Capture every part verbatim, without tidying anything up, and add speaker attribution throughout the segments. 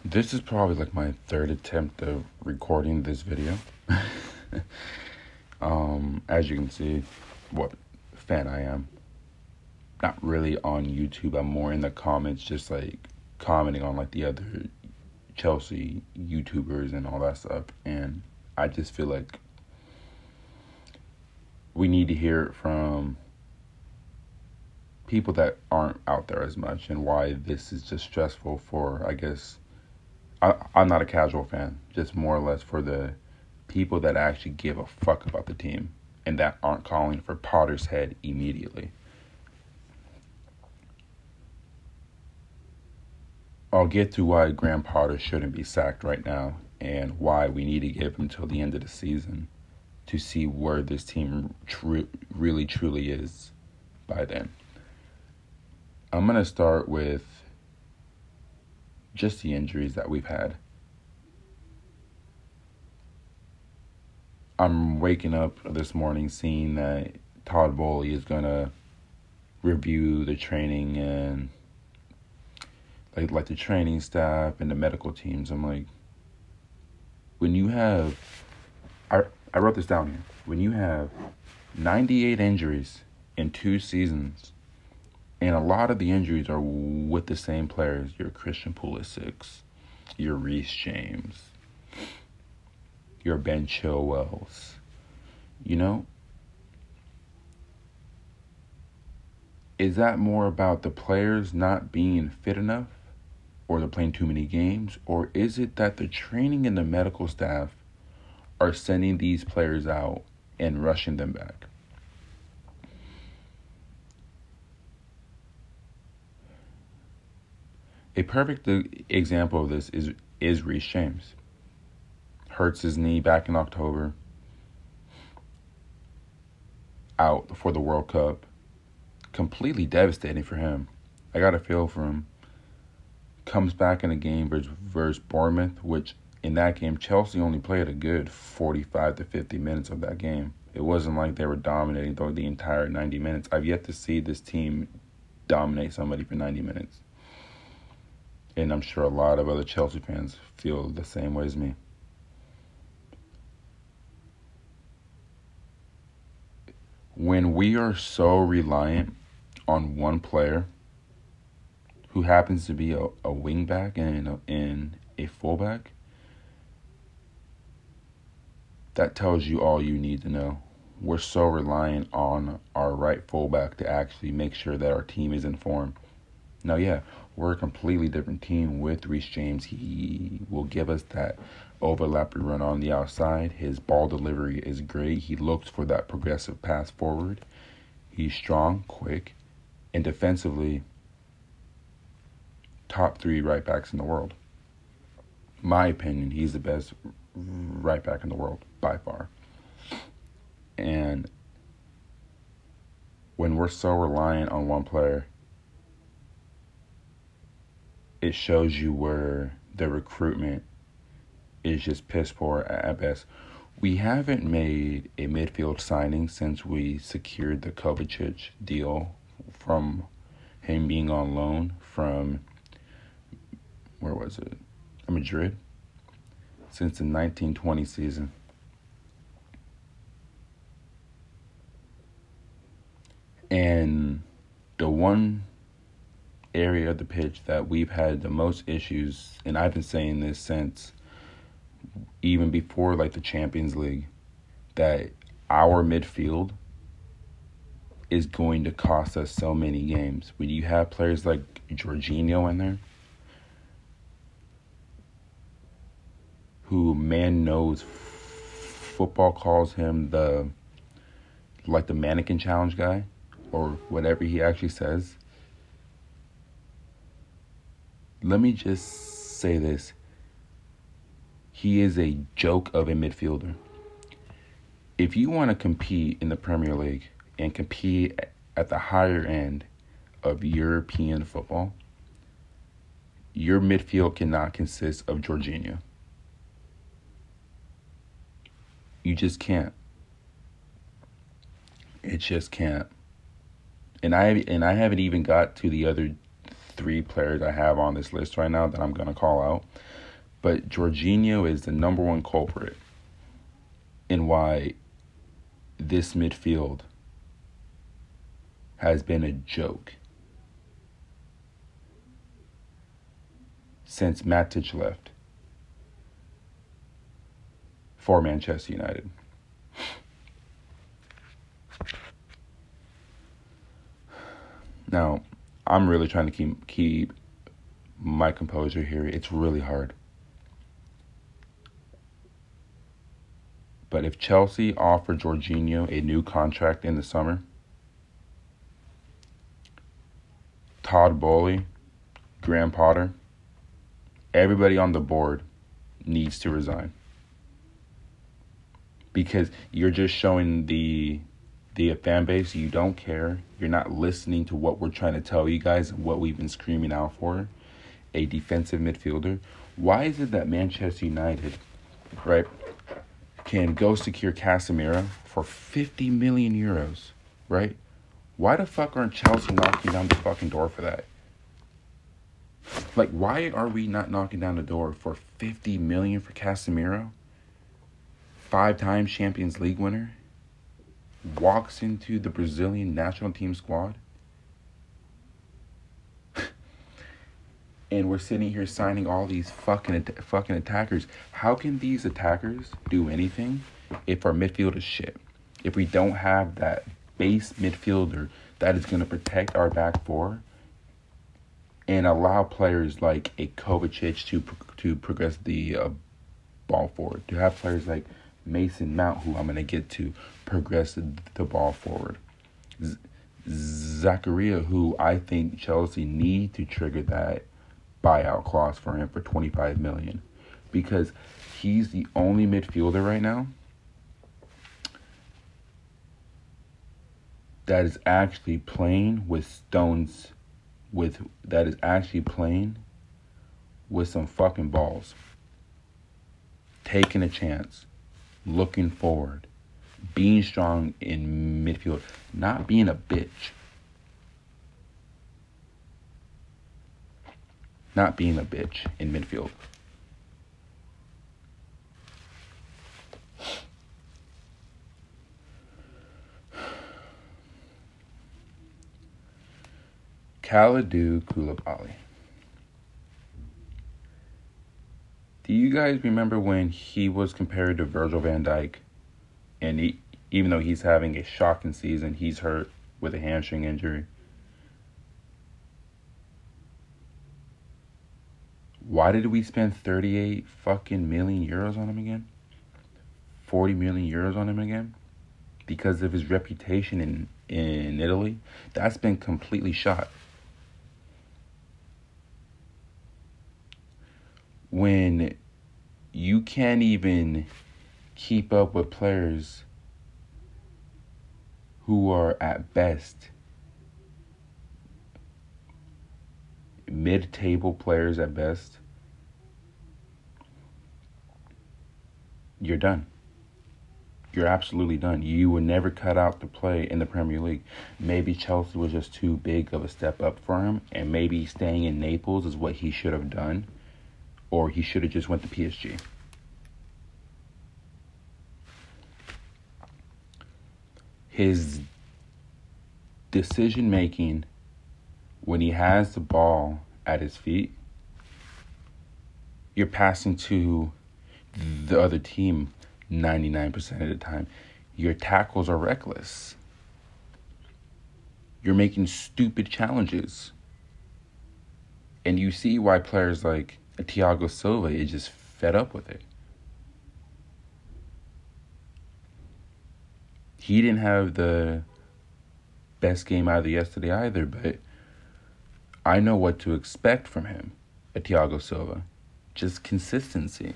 Speaker 1: This is probably like my third attempt of recording this video. um, as you can see, what fan I am. Not really on YouTube. I'm more in the comments, just like commenting on like the other Chelsea YouTubers and all that stuff. And I just feel like we need to hear it from people that aren't out there as much, and why this is just stressful for, I guess, I, I'm not a casual fan, just more or less for the people that actually give a fuck about the team and that aren't calling for Potter's head immediately. I'll get to why Graham Potter shouldn't be sacked right now and why we need to give him till the end of the season to see where this team tr- really truly is by then. I'm going to start with just the injuries that we've had. I'm waking up this morning seeing that Todd Boehly is going to review the training and like like the training staff and the medical teams. I'm like, when you have, I I wrote this down here. When you have ninety-eight injuries in two seasons, and a lot of the injuries are with the same players, your Christian Pulisic, your Reece James, your Ben Chilwells, you know? Is that more about the players not being fit enough, or they're playing too many games, or is it that the training and the medical staff are sending these players out and rushing them back? A perfect example of this is is Reece James. Hurts his knee back in October. Out for the World Cup. Completely devastating for him. I got a feel for him. Comes back in a game versus, versus Bournemouth, which in that game, Chelsea only played a good forty-five to fifty minutes of that game. It wasn't like they were dominating the, the entire ninety minutes. I've yet to see this team dominate somebody for ninety minutes. And I'm sure a lot of other Chelsea fans feel the same way as me. When we are so reliant on one player who happens to be a, a wingback and a, and a fullback, that tells you all you need to know. We're so reliant on our right fullback to actually make sure that our team is in form. Now, yeah, we're a completely different team with Reece James. He will give us that overlapping run on the outside. His ball delivery is great. He looks for that progressive pass forward. He's strong, quick, and defensively, top three right backs in the world. My opinion, he's the best right back in the world by far. And when we're so reliant on one player, it shows you where the recruitment is just piss poor at best. We haven't made a midfield signing since we secured the Kovacic deal from him being on loan from, where was it? Madrid. Since the nineteen twenty season. And the one area of the pitch that we've had the most issues, and I've been saying this since even before like the Champions League, that our midfield is going to cost us so many games. When you have players like Jorginho in there, who man knows football calls him the like the mannequin challenge guy, or whatever he actually says. Let me just say this. He is a joke of a midfielder. If you want to compete in the Premier League and compete at the higher end of European football, your midfield cannot consist of Jorginho. You just can't. It just can't. And I and I haven't even got to the other three players I have on this list right now that I'm going to call out. But Jorginho is the number one culprit in why this midfield has been a joke since Matic left for Manchester United. Now, I'm really trying to keep keep my composure here. It's really hard. But if Chelsea offer Jorginho a new contract in the summer, Todd Bowley, Graham Potter, everybody on the board needs to resign. Because you're just showing the the fan base you don't care. You're not listening to what we're trying to tell you guys and what we've been screaming out for. A defensive midfielder. Why is it that Manchester United, right, can go secure Casemiro for fifty million euros, right? Why the fuck aren't Chelsea knocking down the fucking door for that? Like, why are we not knocking down the door for fifty million for Casemiro? Five-time Champions League winner. Walks into the Brazilian national team squad. And we're sitting here signing all these fucking fucking attackers. How can these attackers do anything if our midfield is shit? If we don't have that base midfielder that is going to protect our back four and allow players like a Kovacic to to progress the uh, ball forward, to have players like Mason Mount, who I'm going to get to, progress the ball forward. Z- Zakaria, who I think Chelsea need to trigger that buyout clause for him for twenty-five million dollars, because he's the only midfielder right now that is actually playing with stones, with that is actually playing with some fucking balls, taking a chance, looking forward, being strong in midfield, not being a bitch. Not being a bitch in midfield. Kalidou Koulibaly. Do you guys remember when he was compared to Virgil van Dijk? And he, even though he's having a shocking season, he's hurt with a hamstring injury. Why did we spend thirty-eight fucking million euros on him again? forty million euros on him again? Because of his reputation in, in Italy? That's been completely shot. When you can't even keep up with players who are at best mid-table players at best, you're done. You're absolutely done. You were never cut out to play in the Premier League. Maybe Chelsea was just too big of a step up for him, and maybe staying in Naples is what he should have done, or he should have just went to P S G. His decision-making when he has the ball at his feet, you're passing to the other team ninety-nine percent of the time. Your tackles are reckless. You're making stupid challenges. And you see why players like Thiago Silva is just fed up with it. He didn't have the best game either yesterday either, but I know what to expect from him, a Thiago Silva. Just consistency.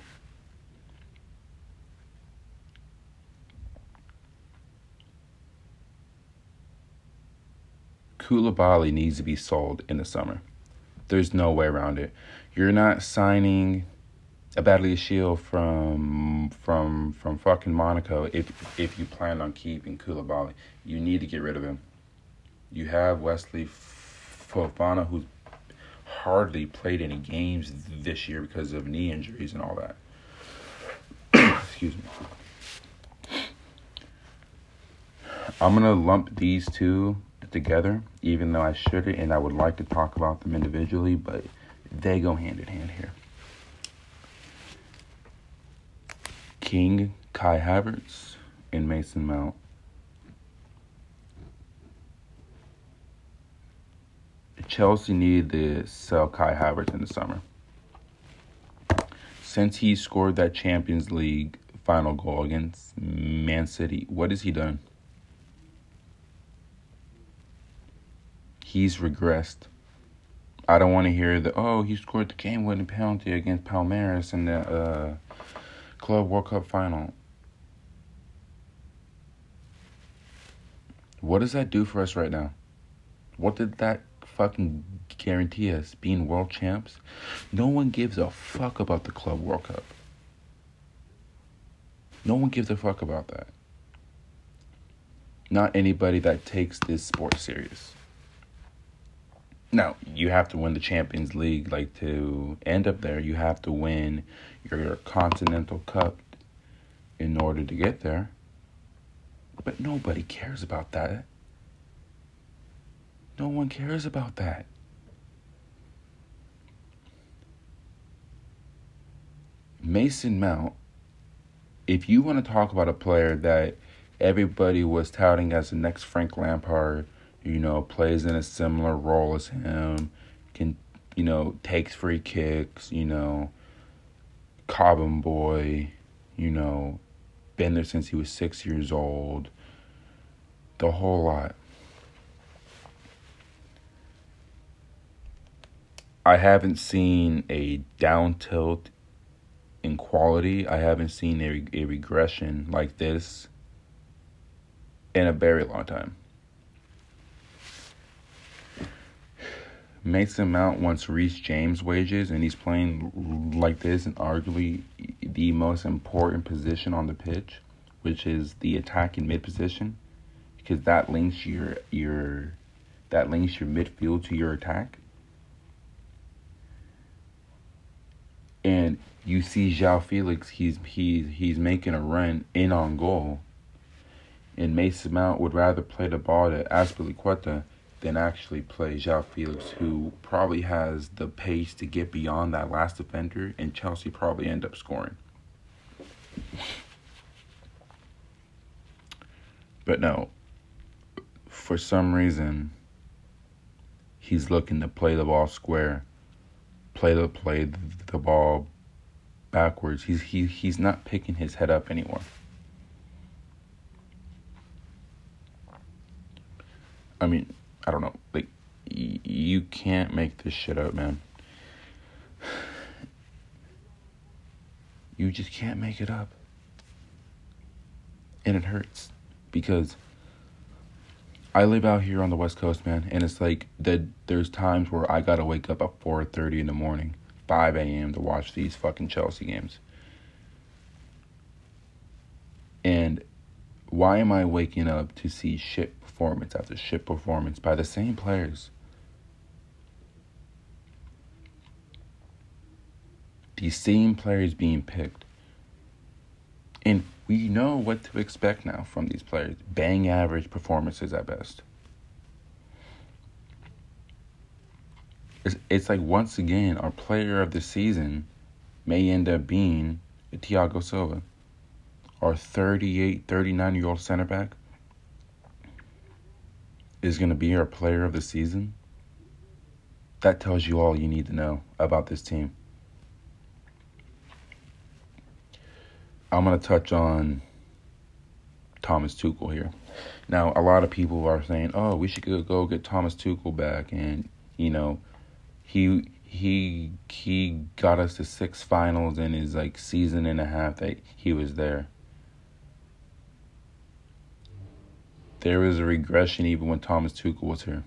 Speaker 1: Koulibaly needs to be sold in the summer. There's no way around it. You're not signing a Badiashile from from from fucking Monaco if if you plan on keeping Koulibaly. You need to get rid of him. You have Wesley Fofana, who's hardly played any games this year because of knee injuries and all that. Excuse me. I'm going to lump these two together, even though I shouldn't, and I would like to talk about them individually, but they go hand in hand here. King, Kai Havertz, and Mason Mount. Chelsea needed to sell Kai Havertz in the summer. Since he scored that Champions League final goal against Man City, what has he done? He's regressed. I don't want to hear the, oh, he scored the game-winning penalty against Palmeiras in the uh, Club World Cup final. What does that do for us right now? What did that fucking guarantee us? Being world champs? No one gives a fuck about the Club World Cup. No one gives a fuck about that. Not anybody that takes this sport serious. Now, you have to win the Champions League. Like, to end up there, you have to win your Continental Cup in order to get there. But nobody cares about that. No one cares about that. Mason Mount, if you want to talk about a player that everybody was touting as the next Frank Lampard, you know, plays in a similar role as him, can, you know, takes free kicks, you know, Cobham boy, you know, been there since he was six years old, the whole lot. I haven't seen a down tilt in quality. I haven't seen a, a regression like this in a very long time. Mason Mount wants Reece James wages, and he's playing like this in arguably the most important position on the pitch, which is the attacking mid position, because that links your your that links your midfield to your attack. And you see João Felix, he's he's he's making a run in on goal, and Mason Mount would rather play the ball to Azpilicueta than actually play João Felix, who probably has the pace to get beyond that last defender, and Chelsea probably end up scoring. But no, for some reason, he's looking to play the ball square, play the play the ball backwards. He's he he's not picking his head up anymore. I mean, I don't know. Like, y- you can't make this shit up, man. You just can't make it up. And it hurts. Because I live out here on the West Coast, man. And it's like, that. there's times where I gotta wake up at four thirty in the morning, five a.m. to watch these fucking Chelsea games. And why am I waking up to see shit performance after shit performance by the same players? These same players being picked. And we know what to expect now from these players. Bang average performances at best. It's, it's like, once again, our player of the season may end up being Thiago Silva. Our thirty-eight, thirty-nine-year-old center back is going to be our player of the season. That tells you all you need to know about this team. I'm going to touch on Thomas Tuchel here. Now, a lot of people are saying, oh, we should go get Thomas Tuchel back. And, you know, he he he got us to six finals in his, like, season and a half that he was there. There was a regression even when Thomas Tuchel was here.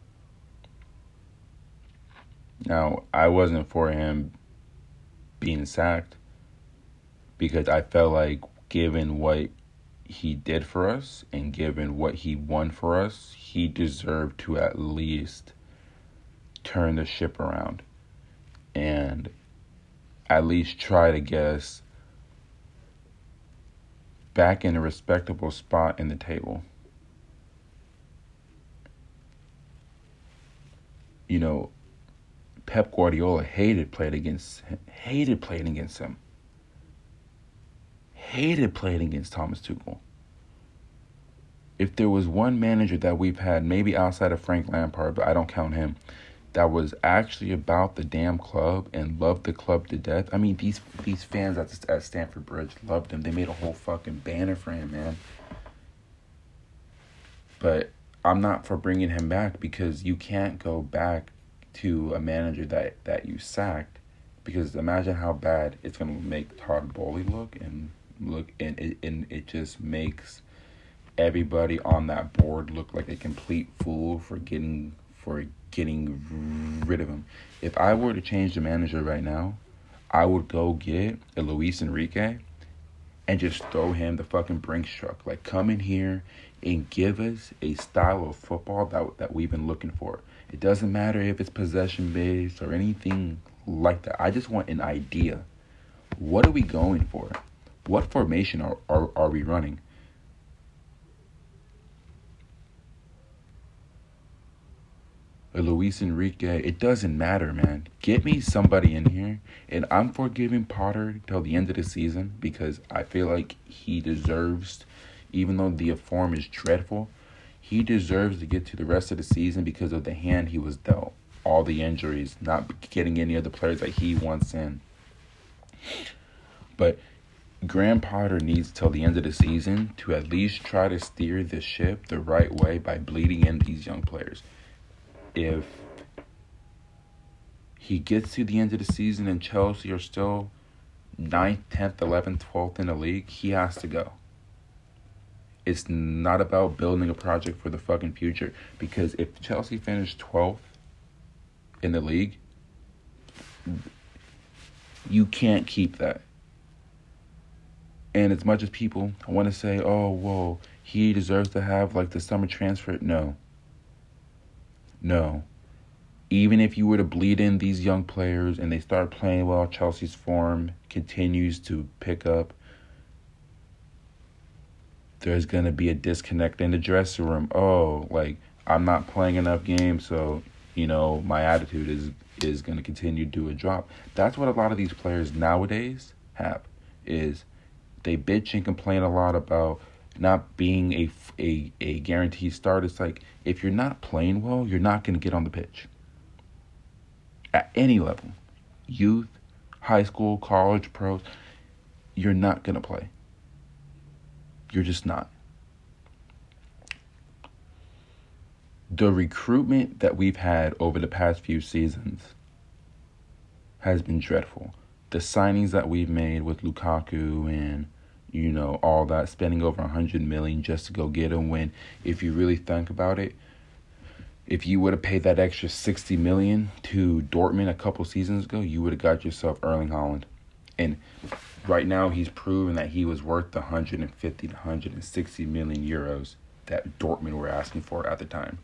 Speaker 1: Now, I wasn't for him being sacked because I felt like, given what he did for us and given what he won for us, he deserved to at least turn the ship around and at least try to get us back in a respectable spot in the table. You know, Pep Guardiola hated playing against hated playing against him. Hated playing against Thomas Tuchel. If there was one manager that we've had, maybe outside of Frank Lampard, but I don't count him, that was actually about the damn club and loved the club to death. I mean, these these fans at, at Stamford Bridge loved him. They made a whole fucking banner for him, man. But I'm not for bringing him back, because you can't go back to a manager that, that you sacked, because imagine how bad it's going to make Todd Bowley look, and look and it, and it just makes everybody on that board look like a complete fool for getting for getting rid of him. If I were to change the manager right now, I would go get a Luis Enrique and just throw him the fucking Brinks truck. Like, come in here and give us a style of football that that we've been looking for. It doesn't matter if it's possession based or anything like that. I just want an idea. What are we going for? What formation are are, are we running? A Luis Enrique, it doesn't matter, man. Get me somebody in here, and I'm forgiving Potter till the end of the season, because I feel like he deserves, even though the form is dreadful, he deserves to get to the rest of the season because of the hand he was dealt. All the injuries, not getting any of the players that he wants in. But Graham Potter needs till the end of the season to at least try to steer the ship the right way by bleeding in these young players. If he gets to the end of the season and Chelsea are still ninth, tenth, eleventh, twelfth in the league, he has to go. It's not about building a project for the fucking future, because if Chelsea finished twelfth in the league, you can't keep that. And as much as people want to say, oh, well, he deserves to have like the summer transfer, no. No. Even if you were to bleed in these young players and they start playing well, Chelsea's form continues to pick up, there's going to be a disconnect in the dressing room. Oh, like, I'm not playing enough games, so, you know, my attitude is is going to continue to do a drop. That's what a lot of these players nowadays have, is they bitch and complain a lot about not being a, a, a guaranteed start. It's like, if you're not playing well, you're not going to get on the pitch. At any level. Youth, high school, college, pros, you're not going to play. You're just not. The recruitment that we've had over the past few seasons has been dreadful. The signings that we've made with Lukaku and, you know, all that, spending over one hundred million dollars just to go get him, when, if you really think about it, if you would have paid that extra sixty million dollars to Dortmund a couple seasons ago, you would have got yourself Erling Haaland. And right now he's proven that he was worth the one hundred fifty to one hundred sixty million euros that Dortmund were asking for at the time.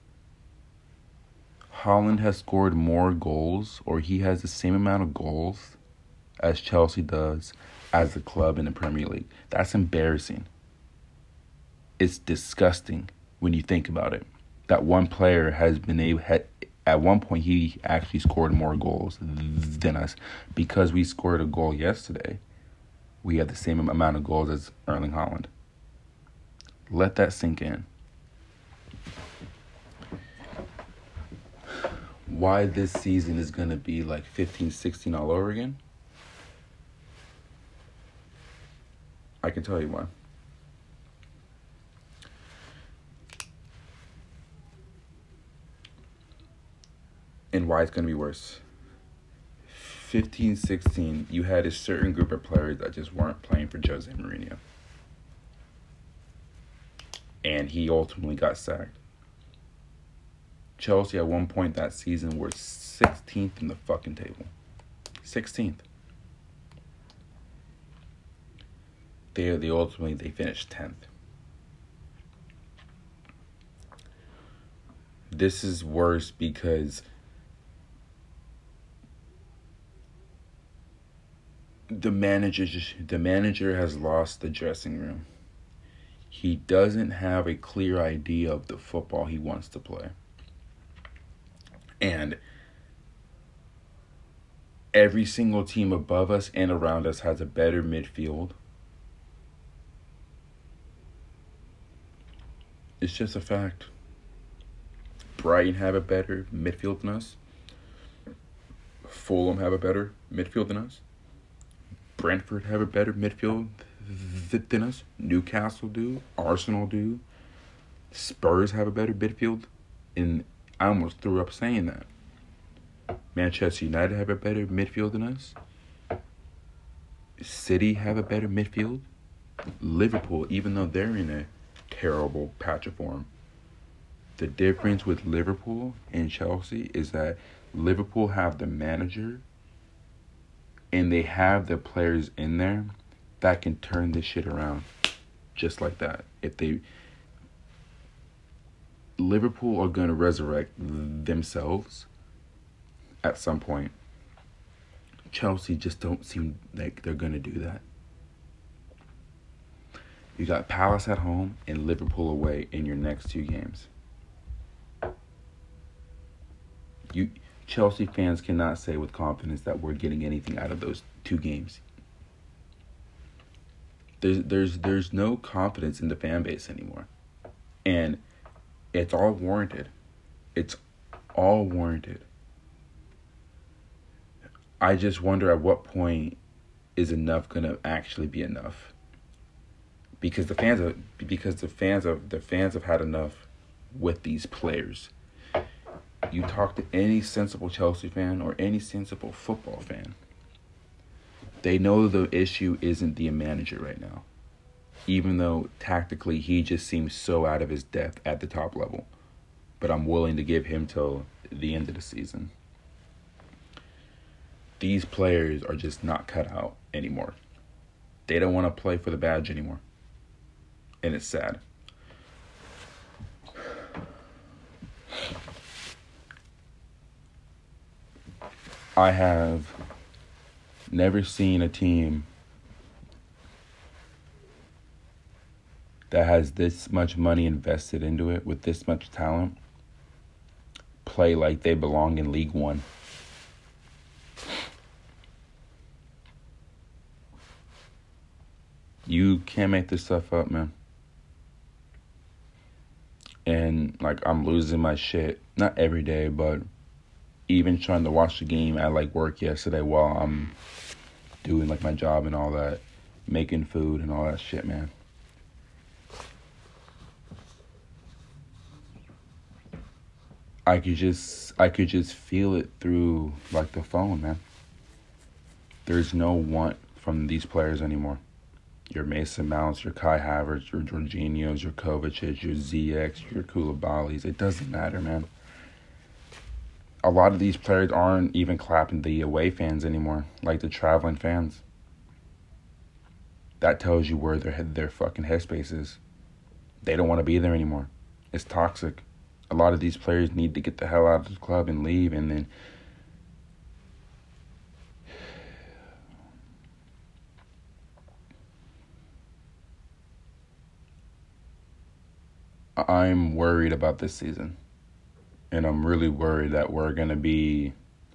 Speaker 1: Haaland has scored more goals, or he has the same amount of goals as Chelsea does as the club in the Premier League. That's embarrassing. It's disgusting when you think about it. That one player has been able, had, at one point he actually scored more goals than us. Because we scored a goal yesterday, we had the same amount of goals as Erling Haaland. Let that sink in. Why this season is going to be like fifteen sixteen all over again? I can tell you why. And why it's going to be worse. fifteen sixteen, you had a certain group of players that just weren't playing for Jose Mourinho. And he ultimately got sacked. Chelsea at one point that season were sixteenth in the fucking table. sixteenth. They, they ultimately, they finished tenth. This is worse because the manager just the manager has lost the dressing room. He doesn't have a clear idea of the football he wants to play. And every single team above us and around us has a better midfield. It's just a fact. Brighton have a better midfield than us. Fulham have a better midfield than us. Brentford have a better midfield than us. Newcastle do. Arsenal do. Spurs have a better midfield. And I almost threw up saying that. Manchester United have a better midfield than us. City have a better midfield. Liverpool, even though they're in a terrible patch of form. The difference with Liverpool and Chelsea is that Liverpool have the manager and they have the players in there that can turn this shit around just like that. If they Liverpool are going to resurrect themselves at some point. Chelsea just don't seem like they're going to do that. You got Palace at home and Liverpool away in your next two games. You Chelsea fans cannot say with confidence that we're getting anything out of those two games. There's there's there's no confidence in the fan base anymore. And it's all warranted. It's all warranted. I just wonder at what point is enough going to actually be enough? Because the fans have because the fans of the fans have had enough with these players. You talk to any sensible Chelsea fan or any sensible football fan, they know the issue isn't the manager right now. Even though tactically he just seems so out of his depth at the top level. But I'm willing to give him till the end of the season. These players are just not cut out anymore. They don't want to play for the badge anymore. And it's sad. I have never seen a team that has this much money invested into it with this much talent play like they belong in League One. You can't make this stuff up, man. And, like, I'm losing my shit. Not every day, but even trying to watch the game at, like, work yesterday while I'm doing, like, my job and all that. Making food and all that shit, man. I could just, I could just feel it through, like, the phone, man. There's no want from these players anymore. Your Mason Mounts, your Kai Havertz, your Jorginhos, your Kovacic, your Z X, your Koulibalys. It doesn't matter, man. A lot of these players aren't even clapping the away fans anymore, like the traveling fans. That tells you where their their fucking headspace is. They don't want to be there anymore. It's toxic. A lot of these players need to get the hell out of the club and leave, and then I'm worried about this season. And I'm really worried that we're going to be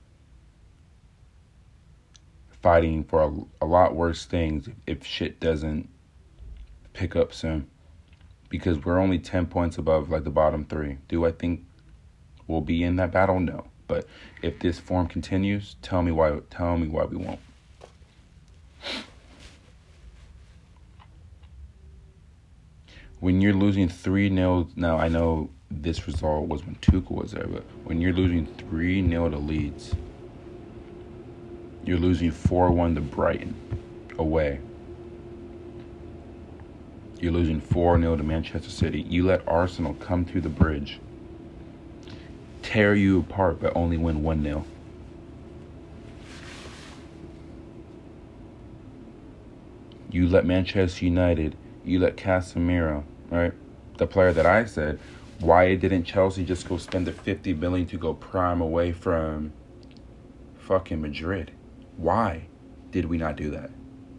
Speaker 1: fighting for a, a lot worse things if shit doesn't pick up soon. Because we're only ten points above, like, the bottom three. Do I think we'll be in that battle? No. But if this form continues, tell me why, tell me why we won't. When you're losing three nil, now I know this result was when Tuchel was there, but when you're losing three nil to Leeds, you're losing four one to Brighton away. You're losing four nil to Manchester City. You let Arsenal come to the bridge, tear you apart, but only win one nil. You let Manchester United, you let Casemiro, right? The player that I said, why didn't Chelsea just go spend the fifty million dollars to go prime away from fucking Madrid? Why? did we not do that?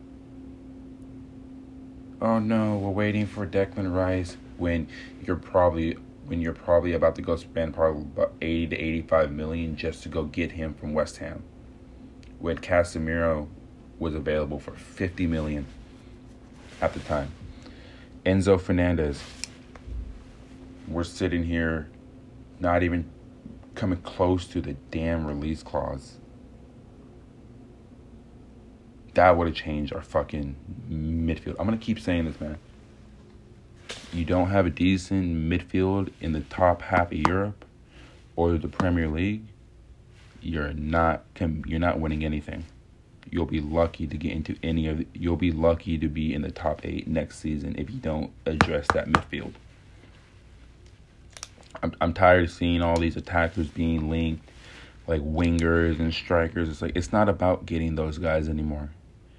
Speaker 1: Oh no, we're waiting for Declan Rice when you're probably when you're probably about to go spend probably about eighty to eighty-five million just to go get him from West Ham. When Casemiro was available for fifty million at the time. Enzo Fernandez, we're sitting here not even coming close to the damn release clause. That would have changed our fucking midfield. I'm going to keep saying this, man. You don't have a decent midfield in the top half of Europe or the Premier League, you're not you're not winning anything. You'll be lucky to get into any of the, you'll be lucky to be in the top eight next season if you don't address that midfield. I'm I'm tired of seeing all these attackers being linked like wingers and strikers. It's like it's not about getting those guys anymore.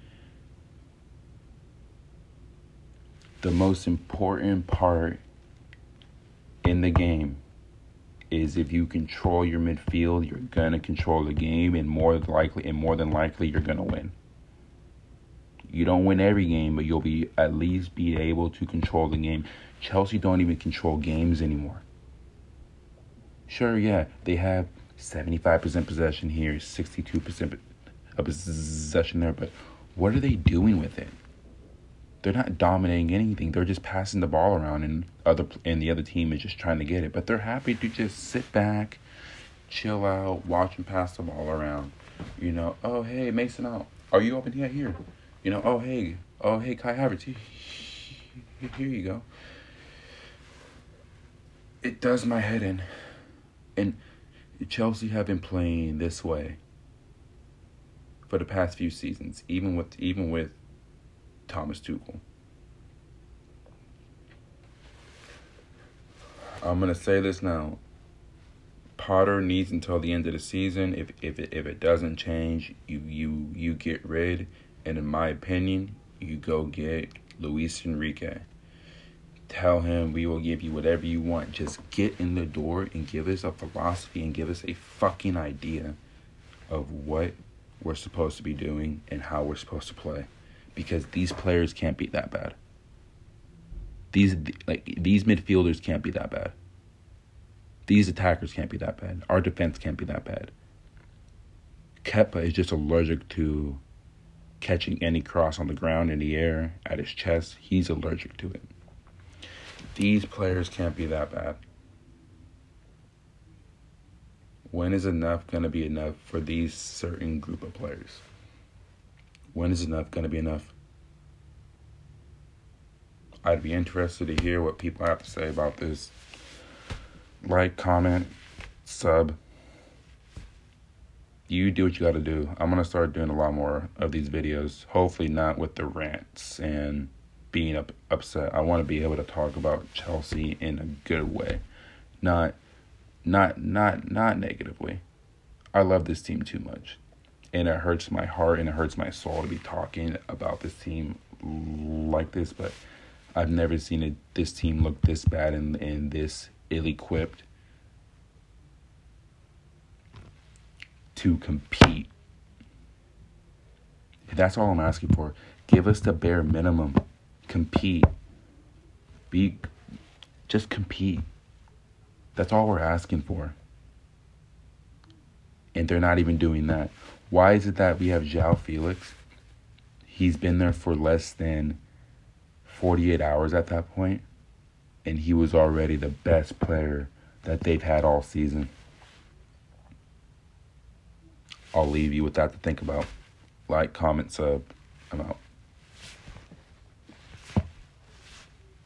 Speaker 1: The most important part in the game is if you control your midfield, you're gonna control the game, and more likely and more than likely you're gonna win. You don't win every game, but you'll be at least be able to control the game. Chelsea don't even control games anymore. Sure, yeah, they have seventy-five percent possession here, sixty-two percent of possession there, but what are they doing with it? They're not dominating anything. They're just passing the ball around, and other and the other team is just trying to get it. But they're happy to just sit back, chill out, watch them pass the ball around. You know, oh hey Mason out. Are you open? Yeah, here. You know, oh hey, oh hey Kai Havertz. Here you go. It does my head in, and Chelsea have been playing this way for the past few seasons, even with even with. Thomas Tuchel. I'm gonna say this now. Potter needs until the end of the season. If if it, if it doesn't change, you you you get rid. And in my opinion, you go get Luis Enrique. Tell him we will give you whatever you want. Just get in the door and give us a philosophy and give us a fucking idea of what we're supposed to be doing and how we're supposed to play. Because these players can't be that bad. These like these midfielders can't be that bad. These attackers can't be that bad. Our defense can't be that bad. Kepa is just allergic to catching any cross on the ground, in the air, at his chest. He's allergic to it. These players can't be that bad. When is enough going to be enough for these certain group of players? When is enough going to be enough? I'd be interested to hear what people have to say about this. Like, comment, sub. You do what you got to do. I'm going to start doing a lot more of these videos. Hopefully not with the rants and being up, upset. I want to be able to talk about Chelsea in a good way. Not, not, not, not negatively. I love this team too much. And it hurts my heart and it hurts my soul to be talking about this team like this. But I've never seen it, this team look this bad and, and this ill-equipped to compete. That's all I'm asking for. Give us the bare minimum. Compete. Be, just compete. That's all we're asking for. And they're not even doing that. Why is it that we have João Felix? He's been there for less than forty-eight hours at that point, and he was already the best player that they've had all season. I'll leave you with that to think about. Like, comment, sub. I'm out.